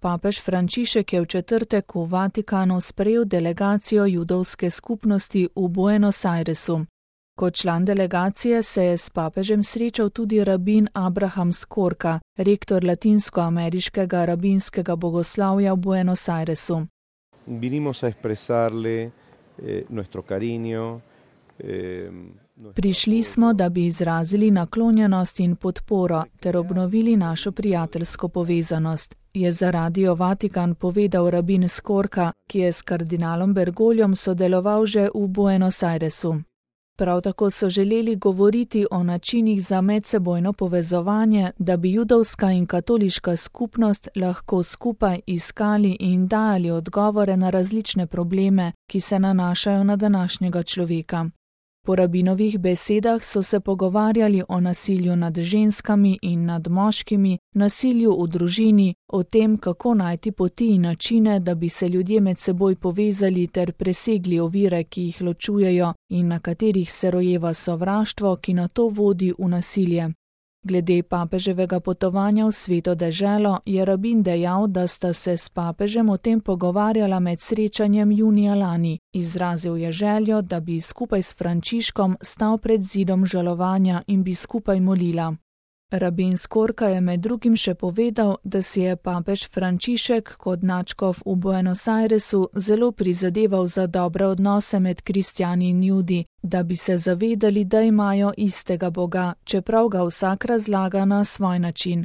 Papež Frančišek je v četrtek v Vatikanu sprejel delegacijo judovske skupnosti v Buenos Airesu. Kot član delegacije se je s papežem srečal tudi rabin Abraham Skorka, rektor latinskoameriškega rabinskega bogoslovja v Buenos Airesu. Vinimos a expresarle nuestro cariño. Prišli smo, da bi izrazili naklonjenost in podporo ter obnovili našo prijateljsko povezanost, je za Radio Vatikan povedal rabin Skorka, ki je s kardinalom Bergogliom sodeloval že v Buenos Airesu. Prav tako so želeli govoriti o načinih za medsebojno povezovanje, da bi judovska in katoliška skupnost lahko skupaj iskali in dajali odgovore na različne probleme, ki se nanašajo na današnjega človeka. Po rabinovih besedah so se pogovarjali o nasilju nad ženskami in nad moškimi, nasilju v družini, o tem, kako najti poti in načine, da bi se ljudje med seboj povezali ter presegli ovire, ki jih ločujejo in na katerih se rojeva sovraštvo, ki nato vodi v nasilje. Glede papeževega potovanja v Sveto deželo je rabin dejal, da sta se s papežem o tem pogovarjala med srečanjem junija lani. Izrazil je željo, da bi skupaj s Frančiškom stal pred zidom žalovanja in bi skupaj molila. Rabin Skorka je med drugim še povedal, da si je papež Frančišek kot nadškof v Buenos Airesu zelo prizadeval za dobre odnose med kristjani in judi, da bi se zavedali, da imajo istega Boga, čeprav ga vsak razlaga na svoj način.